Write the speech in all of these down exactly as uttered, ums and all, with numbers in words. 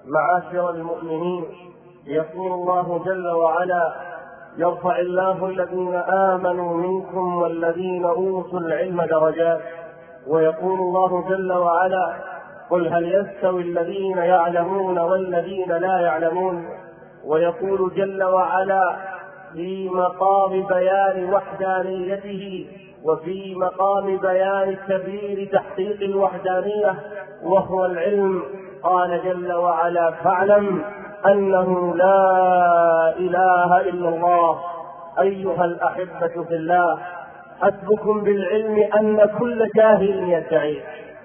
معاشر المؤمنين، يقول الله جل وعلا: يرفع الله الذين آمنوا منكم والذين أوتوا العلم درجات. ويقول الله جل وعلا: قل هل يستوي الذين يعلمون والذين لا يعلمون. ويقول جل وعلا في مقام بيان وحدانيته وفي مقام بيان سبيل تحقيق الوحدانية وهو العلم، قال جل وعلا: فاعلم أنه لا إله إلا الله. أيها الأحبة في الله، حسبكم بالعلم أن كل جاهل يدعيه،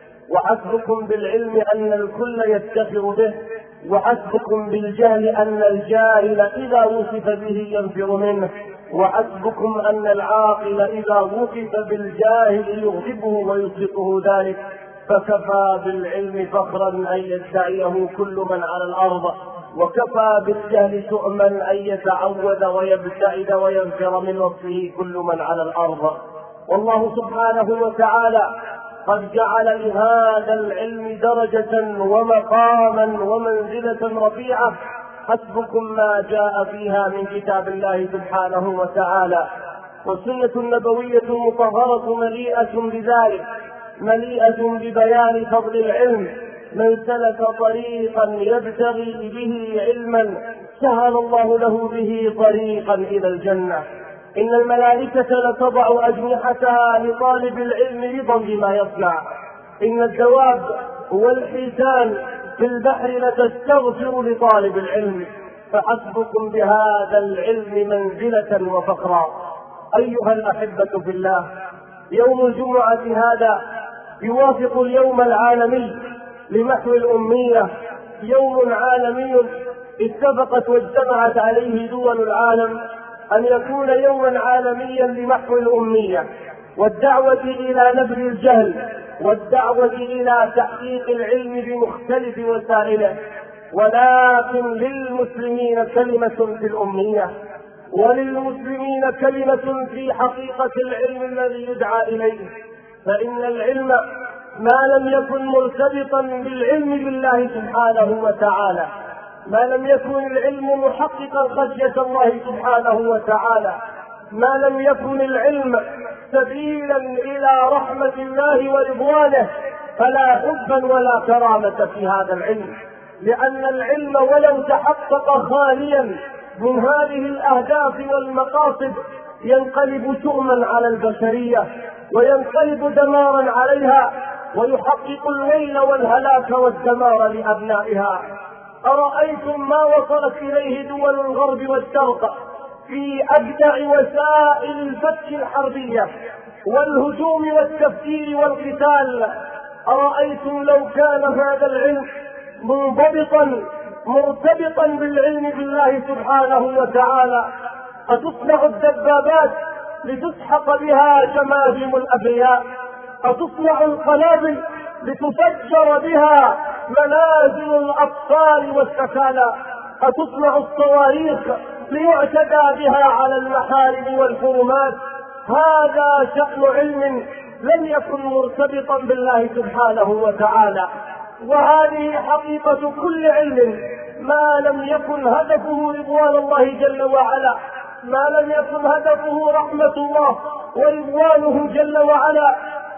وحسبكم بالعلم أن الكل يفتخر به، وحسبكم بالجهل أن الجاهل إذا وصف به ينفر منه، وحسبكم أن العاقل إذا وصف بالجاهل يغضبه ويطلقه ذلك. فكفى بالعلم فخرا أن يدعيه كل من على الأرض، وكفى بالجهل تؤما أن يتعوذ ويبتعد وينفر من وصفه كل من على الأرض. والله سبحانه وتعالى قد جعل لهذا العلم درجة ومقاما ومنزلة رفيعة، حسبكم ما جاء فيها من كتاب الله سبحانه وتعالى، والسنة النبوية المطهرة مليئة بذلك، مليئة ببيان فضل العلم. من سلك طريقا يبتغي به علما سهل الله له به طريقا إلى الجنة. إن الملائكة لتضع أجنحتها لطالب العلم رضا بما يصنع. إن الدواب والحيتان في البحر لتستغفر لطالب العلم. فحسبكم بهذا العلم منزلة وفخرا. أيها الأحبة في الله، يوم الجمعة هذا يوافق اليوم العالمي لمحو الأمية، يوم عالمي اتفقت واجتمعت عليه دول العالم أن يكون يوما عالميا لمحو الأمية والدعوة إلى نبذ الجهل والدعوة إلى تحقيق العلم بمختلف وسائله. ولكن للمسلمين كلمة في الأمية، وللمسلمين كلمة في حقيقة العلم الذي يدعى إليه. فإن العلم ما لم يكن مرتبطا بالعلم بالله سبحانه وتعالى، ما لم يكن العلم محققا خشية الله سبحانه وتعالى، ما لم يكن العلم سبيلا إلى رحمة الله ورضوانه، فلا حبا ولا كرامة في هذا العلم. لأن العلم ولو تحقق خاليا من هذه الأهداف والمقاصد ينقلب شؤما على البشرية وينقلب دمارا عليها، ويحقق الويل والهلاك والدمار لأبنائها. أرأيتم ما وصلت إليه دول الغرب والشرق في أبدع وسائل الفتك الحربية والهجوم والتفكير والقتال؟ أرأيتم لو كان هذا العلم منضبطا مرتبطا بالعلم بالله سبحانه وتعالى؟ أتصنع الدبابات لتسحق بها جماجم الأبرياء؟ أتصنع القنابل لتفجر بها منازل الأطفال والسكالى؟ أتصنع الصواريخ ليعتدى بها على المحارم والحرمات؟ هذا شأن علم لم يكن مرتبطا بالله سبحانه وتعالى. وهذه حقيقة كل علم ما لم يكن هدفه رضوان الله جل وعلا، ما لم يكن هدفه رحمة الله ورضوانه جل وعلا،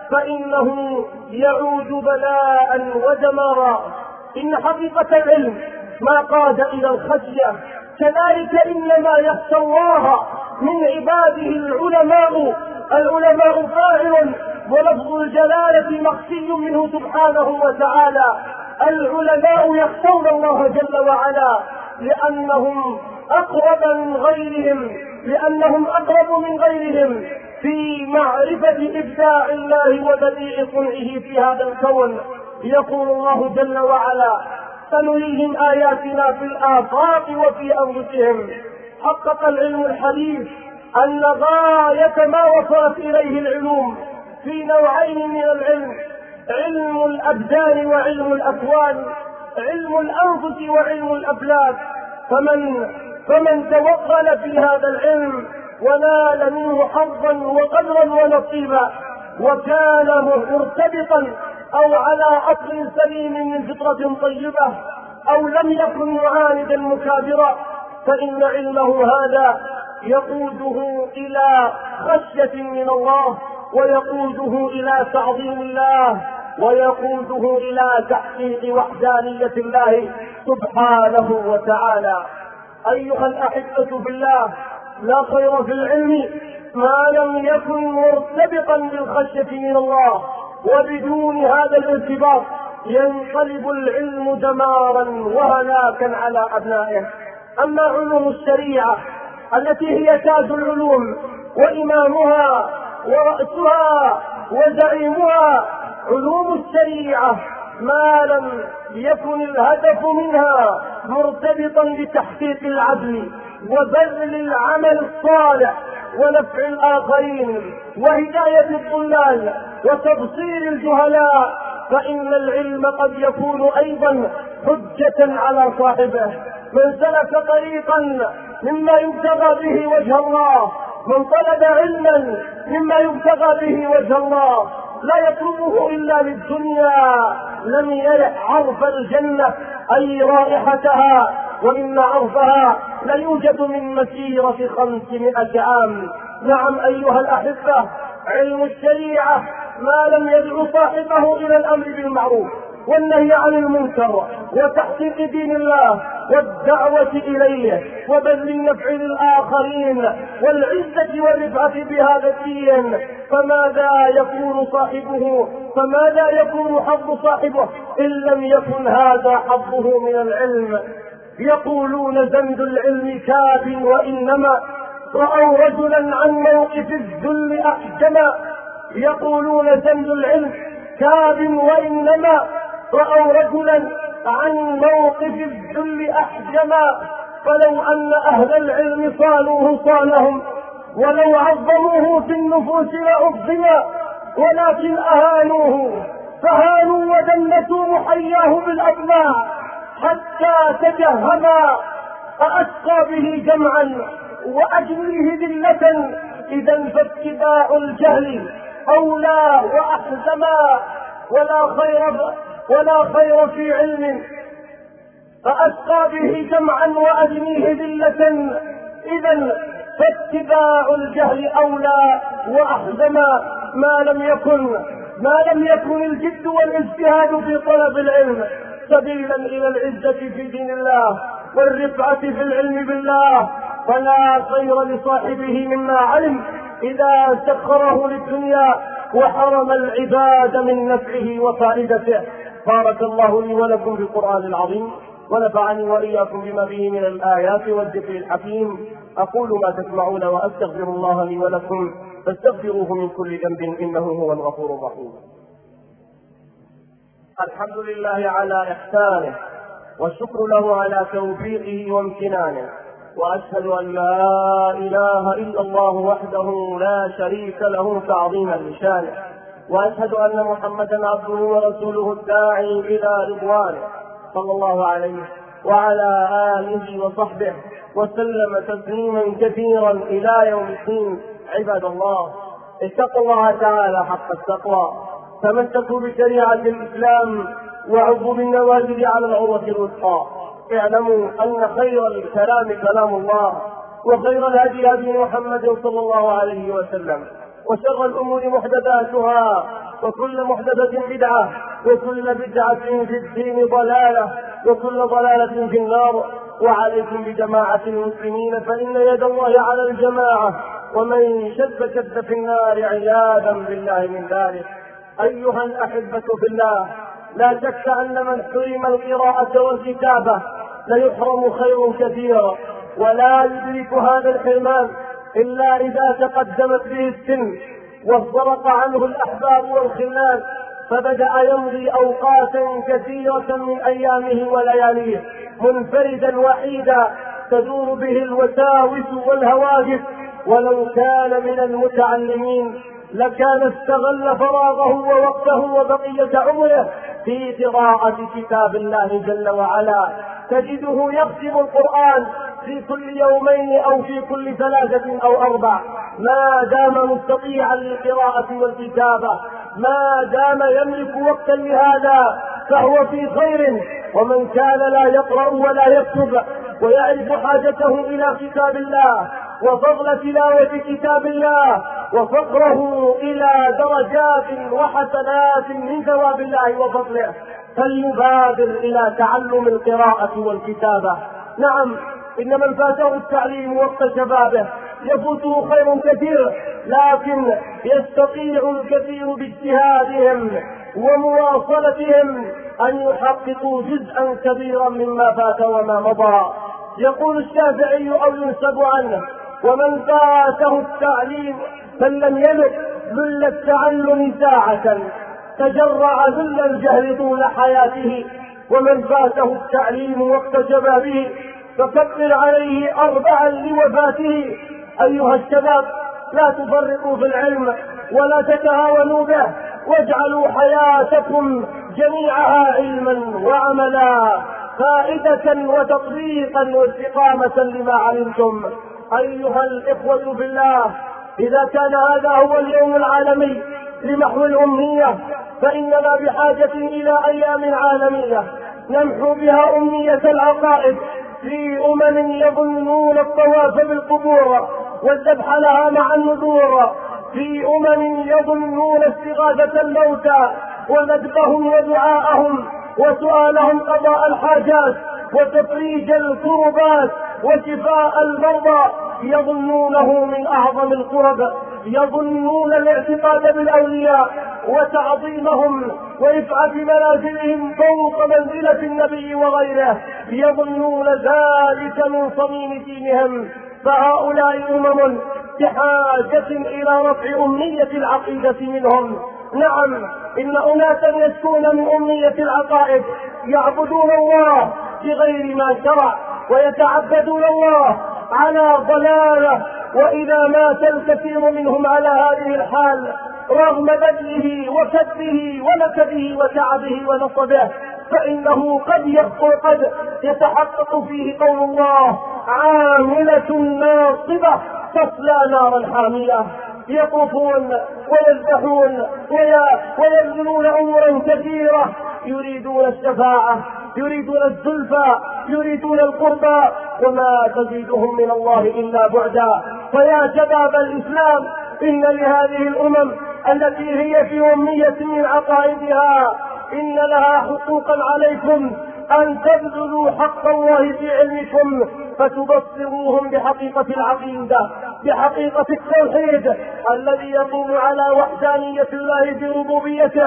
فإنه يعود بلاء ودمارا. إن حقيقة العلم ما قاد إلى الخشية، كذلك إنما يخشى الله من عباده العلماء. العلماء فاعل ولفظ الجلالة مخشي منه سبحانه وتعالى. العلماء يخشون الله جل وعلا لأنهم أقرب من غيرهم، لأنهم أقرب من غيرهم في معرفة إبداع الله وبديع صنعه في هذا الكون. يقول الله جل وعلا: سنريهم آياتنا في الآفاق وفي أنفسهم. حقق العلم الحديث أن غاية ما وصلت إليه العلوم في نوعين من العلم: علم الأبدان وعلم الأكوان، علم الأنفس وعلم الأفلاك. فمن فمن توغل في هذا العلم ونال منه حظا وقدرا ونصيبا وكان مرتبطا أو على أصل سليم من فطرة طيبة أو لم يكن معاندا مكابرا، فإن علمه هذا يقوده إلى خشية من الله، ويقوده إلى تعظيم الله، ويقوده إلى تحقيق وحدانية الله سبحانه وتعالى. أيها الأحبة بالله، لا خير في العلم ما لم يكن مرتبطا بالخشية من الله، وبدون هذا الارتباط ينقلب العلم دمارا وهلاكا على أبنائه. أما علوم الشريعة التي هي تاج العلوم وإمامها ورأسها وزعيمها، علوم الشريعة ما لم يكن الهدف منها مرتبطا بتحقيق العدل وبذل العمل الصالح ونفع الآخرين وهداية الضلال وتبصير الجهلاء، فإن العلم قد يكون أيضا حجة على صاحبه. من سلك طريقا مما يبتغى به وجه الله، من طلب علما مما يبتغى به وجه الله لا يطلبه إلا للدنيا، لم يرح عرف الجنة أي رائحتها، وإن عرفها ليوجد من مسيرة خمسمائة عام. نعم أيها الأحبة، علم الشريعة ما لم يدعو صاحبه إلى الأمر بالمعروف والنهي عن المنكر وتحقيق دين الله والدعوة إليه وبذل النفع للآخرين والعزة والرفعة بهذا الدين، فماذا يكون صاحبه فماذا يكون حظ صاحبه إن لم يكن هذا حظه من العلم؟ يقولون زند العلم كاف، وإنما رأوا رجلا عن موقف الذل أحجما. يقولون زند العلم كاف، وإنما رأوا رجلا عن موقف الذل أحجما. فلو أن أهل العلم صانوه صانهم، ولو عظموه في النفوس لعظما، ولكن أهانوه فهانوا ودنسوا محياه بالأطماع حتى تجهما، فأسقى به جمعا وأجليه ذلة. إذا فاتباع الجهل أولى وأحزما، ولا خير ولا خير في علم فأسقى به جمعا وأجليه ذلة. إذا فاتباع الجهل أولى وأحزما، ما لم يكن ما لم يكن الجد والاجتهاد في طلب العلم سبيلا إلى العزة في دين الله والرفعة في العلم بالله، فلا خير لصاحبه مما علم إذا سخره للدنيا وحرم العباد من نفعه وفائدته. بارك الله لي ولكم بالقرآن العظيم، ونفعني وإياكم بما فيه من الآيات والذكر الحكيم. أقول ما تسمعون وأستغفر الله لي ولكم، فاستغفروه من كل ذنب إنه هو الغفور الرحيم. الحمد لله على إحسانه، والشكر له على توفيقه وامتنانه، وأشهد أن لا إله إلا الله وحده لا شريك له تعظيما لشانه، وأشهد أن محمدا عبده ورسوله الداعي إلى رضوانه، صلى الله عليه وعلى آله وصحبه وسلم تسليما كثيرا إلى يوم الدين. عباد الله، اتقوا الله تعالى حق التقوى، تمسكوا بشريعة الإسلام وعضوا بالنواجذ على العروة الوثقى. اعلموا أن خير الكلام كلام الله، وخير الهدي هدي محمد صلى الله عليه وسلم، وشر الأمور محدثاتها، وكل محدثة بدعة، وكل بدعة في الدين ضلالة، وكل ضلالة في النار. وعليكم بجماعة المسلمين، فإن يد الله على الجماعة، ومن شد شد في النار عياذا بالله من ذلك. أيها الأحبة في الله، لا شك أن من حرم القراءة والكتابة ليحرم خير كثير، ولا يدرك هذا الحرمان إلا إذا تقدمت به السن وانصرف عنه الأحباب والخلان، فبدأ يمضي أوقاتا كثيرة من أيامه ولياليه منفردا وحيدا تدور به الوساوس والهواجس. ولو كان من المتعلمين لكان استغل فراغه ووقته وبقية عمره في قراءة كتاب الله جل وعلا. تجده يختم القرآن في كل يومين أو في كل ثلاثة أو أربع، ما دام مستطيعا للقراءة والكتابة، ما دام يملك وقتا لهذا فهو في خير، ومن كان لا يقرأ ولا يكتب ويعرف حاجته إلى كتاب الله وفضل تلاوة كتاب الله وفقره إلى درجات وحسنات من ثواب الله وفضله فليبادر إلى تعلم القراءة والكتابة. نعم، إن من فاته التعليم وقت شبابه يفوته خير كثير، لكن يستطيع الكثير باجتهادهم ومواصلتهم أن يحققوا جزءا كبيرا مما فات وما مضى. يقول الشافعي أو ينسب عنه: ومن فاته التعليم فلم يلق ذل التعلم ساعة تجرع ذل الجهل طول حياته. ومن فاته التعليم وقت شبابه فكبر عليه أربعا لوفاته. أيها الشباب، لا تفرطوا في العلم ولا تتهاونوا به، واجعلوا حياتكم جميعها علما وعملا، فائدة وتطبيقا واستقامة لما علمتم. أيها الإخوة في الله، إذا كان هذا هو اليوم العالمي لمحو الأمنية، فإننا بحاجة إلى أيام عالمية نمحو بها أمنية العقائد في أمم يظنون الطواف بالقبور والذبح لها مع النذور، في أمم يظنون استغاثة الموتى وندبهم ودعاءهم وسؤالهم قضاء الحاجات وتفريج الكربات وشفاء المرضى، يظنونه من أعظم القرب، يظنون الاعتقاد بالأولياء وتعظيمهم ورفعة منازلهم فوق منزلة النبي وغيره، يظنون ذلك من صميم دينهم. فهؤلاء أمم بحاجة إلى رفع أمنية العقيدة منهم. نعم، إن أناسا يشكون من أمنية العقائد، يعبدون الله بغير ما شرع ويتعبدون الله على ضلالة، وإذا مات الكثير منهم على هذه الحال رغم بذله وكده ونكده وتعبه ونصبه، فإنه قد يخطر قد يتحقق فيه قول الله: عاملة ناصبة تصلى نارا حامية. يطوفون ويذبحون ويبذلون أمورا كثيرة، يريدون الشفاعة، يريدون الزلفى، يريدون القربى، وما تزيدهم من الله إلا بعدا. فيا شباب الإسلام، إن لهذه الأمم التي هي في أمية من عقائدها إن لها حقوقا عليكم أن تبذلوا حق الله في علمكم، فتبصروهم بحقيقة العقيدة، بحقيقة التوحيد الذي يقوم على وحدانية الله في ربوبيته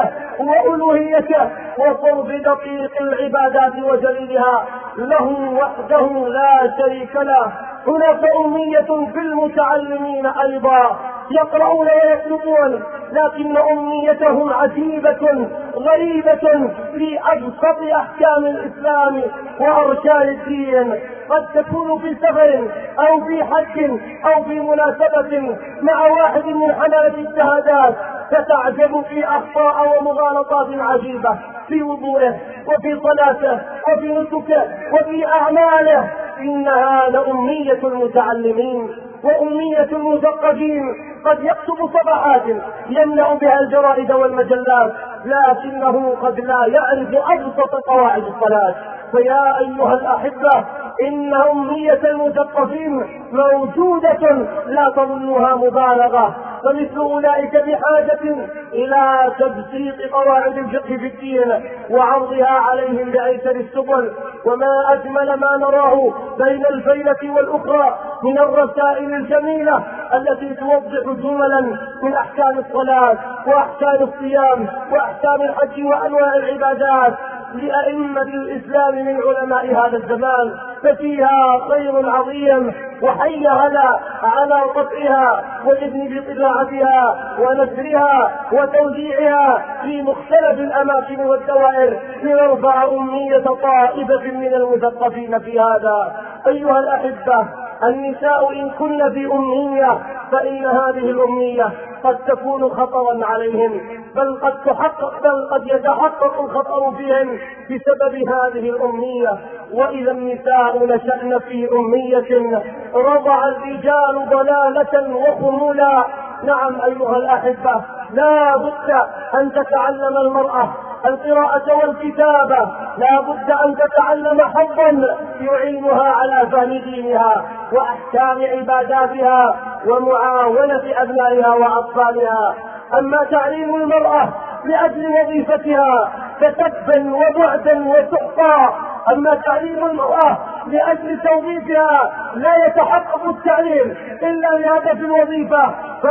وألوهيته وصرف دقيق العبادات وجليلها له وحده لا شريك له. هناك أمية في المتعلمين أيضا، يقرؤون ويكتبون، لكن أمنيتهم عجيبة غريبة في أبسط أحكام الإسلام وأركان الدين. قد تكون في سفر أو في حج أو في مناسبة مع واحد من حملة الشهادات، فتعجب في أخطاء ومغالطات عجيبة في وضوءه وفي صلاته وفي نسكه وفي أعماله. إنها لأمنية المتعلمين وأمنية المثقفين. قد يكتب صفحات يملأ بها الجرائد والمجلات، لكنه قد لا يعرف أبسط قواعد الصلاة. فيا أيها الأحبة، إن أمنية المثقفين موجودة، لا تظنها مبالغة، فمثل أولئك بحاجة إلى تبسيط قواعد الفقه في الدين وعرضها عليهم بأيسر السبل. وما أجمل ما نراه بين الفيلة والأخرى من الرسائل الجميلة التي توضح جملا من أحكام الصلاة وأحكام الصيام وأحكام الحج وأنواع العبادات لأئمة الإسلام من علماء هذا الزمان، ففيها خير عظيم، وحي على على قطعها والإذن بطباعتها ونشرها وتوزيعها في مختلف الأماكن والدوائر لنرفع أمنية طائفة من المثقفين في هذا. أيها الأحبة، النساء إن كن في أمنية فإن هذه الأمنية قد تكون خطرا عليهم، بل قد تحقق بل قد يتحقق الخطر فيهم بسبب هذه الأمنية. وإذا النساء نشأن في أمنية رضع الرجال ضلالة وخمولا. نعم أيها الأحبة، لا بد أن تتعلم المرأة القراءة والكتابة لا بد أن تتعلم حظا يعينها على فهم دينها وأحكام عباداتها ومعاونة أبنائها وأطفالها. أما تعليم المرأة لأجل وظيفتها فتبا وبعدا وسحقا، أما تعليم المرأة لأجل توظيفها لا يتحقق التعليم إلا لهدف الوظيفة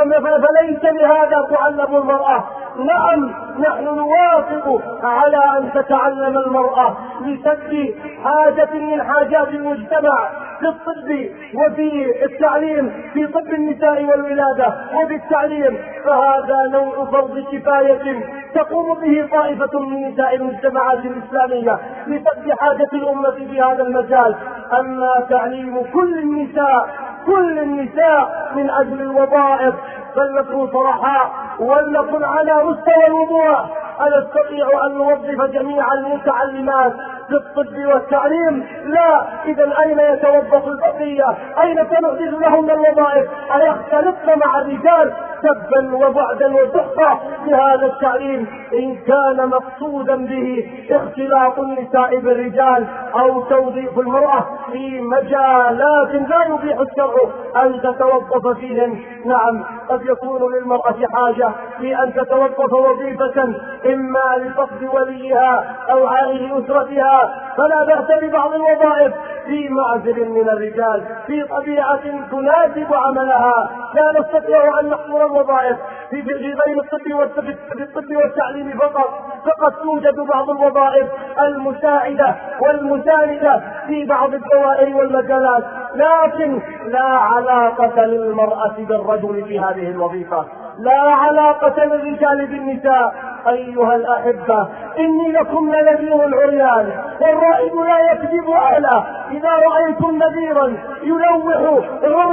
فليس لهذا تعلم المرأة. نعم نحن نوافق على أن تتعلم المرأة لسد حاجة من حاجات المجتمع في الطب وفي التعليم، في طب النساء والولادة وبالتعليم، فهذا نوع فرض كفاية تقوم به طائفة من نساء المجتمعات الإسلامية لسد حاجة الأمة في هذا المجال. أما تعليم كل النساء كل النساء من أجل الوظائف فلنكن صرحاء ولنكن على مستوى الوضوح. ألا نستطيع أن نوظف جميع المتعلمات في الطب والتعليم؟ لا. إذا أين يتوظف البقية؟ أين سنحدث لهم الوظائف؟ أيختلطن مع الرجال سبا وبعدا وسحقا بهذا التعليم إن كان مقصودا به اختلاط النساء بالرجال أو توظيف المرأة في مجالات لا يبيح الشرع أن تتوظف فيهن؟ نعم قد يكون للمرأة حاجة في أن تتوظف وظيفة إما لفقد وليها أو عائل أسرتها، فلا بأس ببعض الوظائف في معزل من الرجال في طبيعة تناسب عملها. لا نستطيع أن نحصر الوظائف في بين الطب والتعليم فقط، فقد توجد بعض الوظائف المساعدة والمساندة في بعض الدوائر والمجالات، لكن لا علاقة للمرأة بالرجل في هذه الوظيفة، لا علاقة للرجال بالنساء. أيها الأحبة إني لكم نذير عريان والرائد لا يكذب أهله. إذا رأيتم نذيرا يلوح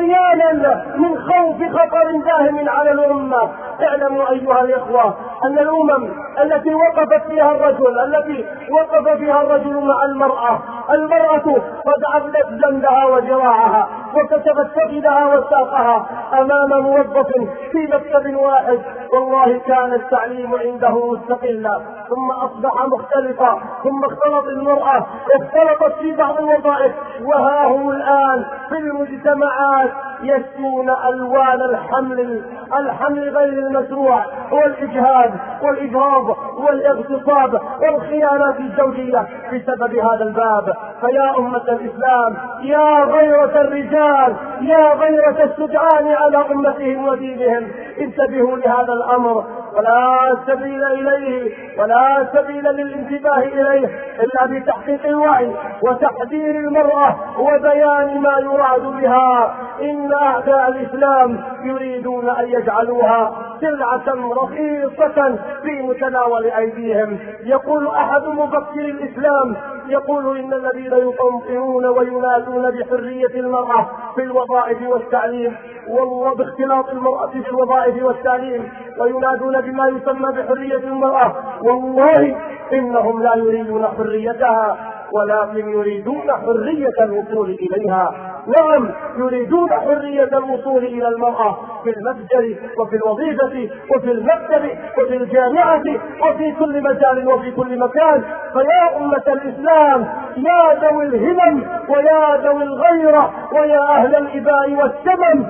عريانا من خوف خطر داهم على الأمة اعلموا أيها الإخوة أن الأمم التي وقفت فيها الرجل التي وقف فيها الرجل مع المرأة، المرأة قد عبدت جنبها وذراعها وكشفت فخذها وساقها أمام موظف في مكتب واحد، والله كان التعليم عنده مستقلا ثم أصبح مختلطا ثم اختلط المرأة اختلطت في بعض الوظائف، وها هم الآن في المجتمعات يشكون ألوان الحمل الحمل غير المشروع والإجهاد والإجهاض والاغتصاب والخيانات الزوجية بسبب هذا الباب. فيا أمة الإسلام يا غيرة الرجال يا غيرة الشجعان على أمتهم ودينهم انتبهوا لهذا الأمر، ولا سبيل إليه ولا سبيل للانتباه إليه إلا بتحقيق الوعي وتحذير المرأة وبيان ما يراد بها. إن أعداء الإسلام يريدون أن يجعلوها سلعة رخيصة في متناول أيديهم. يقول أحد مفكري الإسلام يقول إن الذين يطمئنون وينادون بحرية المرأة في الوظائف والتعليم والله باختلاط المرأة في الوظائف والتعليم وينادون بما يسمى بحرية المرأة، والله إنهم لا يريدون حريتها ولكن يريدون حرية الوصول إليها. نعم يريدون حرية الوصول إلى المرأة في المتجر وفي الوظيفة وفي المكتب وفي الجامعة وفي كل مجال وفي كل مكان. فيا أمة الإسلام يا ذوي الهمم ويا ذوي الغيرة ويا أهل الإباء والسمم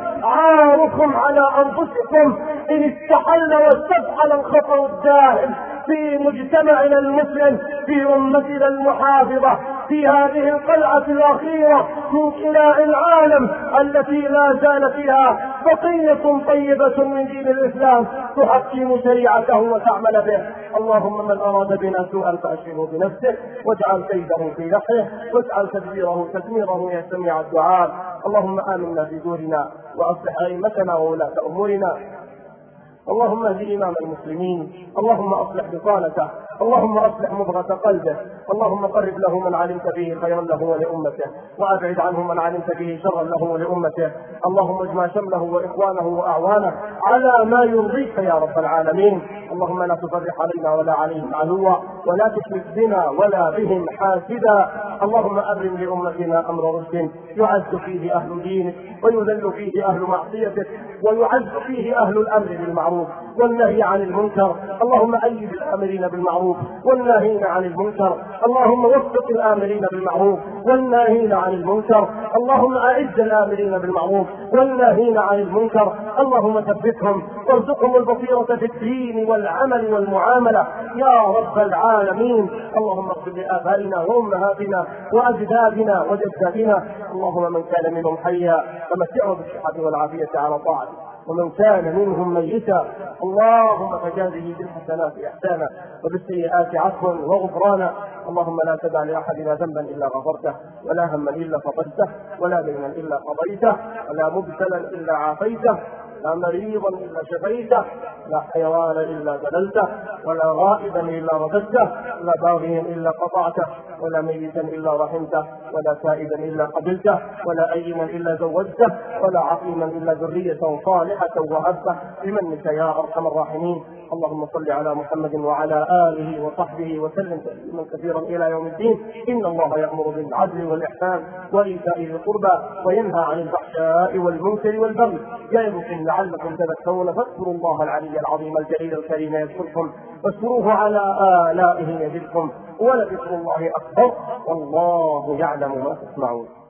عاركم على أنفسكم إن استحل واستفعل الخطر الداهم في مجتمعنا المسلم في أمتنا المحافظة في هذه القلعة الأخيرة من قلاع العالم التي لا زال فيها بقية طيبة من دين الإسلام تحكم شريعته وتعمل به. اللهم من أراد بنا سوءا فأشغله بنفسه واجعل كيده في نحره واجعل تدبيره تدميره يا سميع الدعاء. اللهم آمنا في دورنا وأصلح أئمتنا وولاة أمورنا. اللهم اهد إمام المسلمين، اللهم أصلح بطانته، اللهم أصلح مبغة قلبه، اللهم قرب له من علمت به خيرا له ولأمته وأبعد عنه من علمت به شرا له ولأمته. اللهم اجمع شمله وإخوانه وأعوانه على ما يرضيك يا رب العالمين. اللهم لا تفرق علينا ولا عليهم عدوا، ولا تشمت بنا ولا بهم حاسدا. اللهم أبرم لأمتنا أمر رشد يعز فيه أهل دينك ويذل فيه أهل معصيتك ويعز فيه أهل الأمر بالمعروف والنهي عن المنكر. اللهم أيد الآمرين بالمعروف والناهين عن المنكر. اللهم وفق الآمرين بالمعروف والناهين عن المنكر. اللهم أعز الآمرين بالمعروف والناهين عن المنكر. اللهم ثبتهم وارزقهم البصيرة في الدين والعمل والمعاملة يا رب العالمين. اللهم اغفر لآبائنا وأمهاتنا وأجدادنا وجداتنا. اللهم من كان منهم حيا فمتعه بالصحة والعافية على طاعته، ومن كان منهم ميتا اللهم فجازه بالحسنات إحسانا وبالسيئات عفوا وغفرانا. اللهم لا تدع لأحدنا ذنبا إلا غفرته، ولا هما إلا فقدته، ولا دينا إلا قضيته، ولا مبتلا إلا عافيته، لا مريضا إلا شفيته، لا حيوانا إلا ذللته، ولا غائبا إلا رددته، لا باغيا إلا قطعته، ولا ميتا إلا رحمته، ولا تائبا إلا قبلته، ولا أيما إلا زوجته، ولا عقيما إلا ذرية صالحة وهبة بمنك يا أرحم الراحمين. اللهم صل على محمد وعلى آله وصحبه وسلم تسليما كثيرا إلى يوم الدين. إن الله يأمر بالعدل والإحسان وإيتاء ذي القربى وينهى عن الفحشاء والمنكر والبغي يعظكم لعلكم تذكرون. فاذكروا الله العلي العظيم الجليل الكريم يذكركم، واشكروه على آلائه يزدكم، ولذكر الله أكبر والله يعلم ما تصنعون.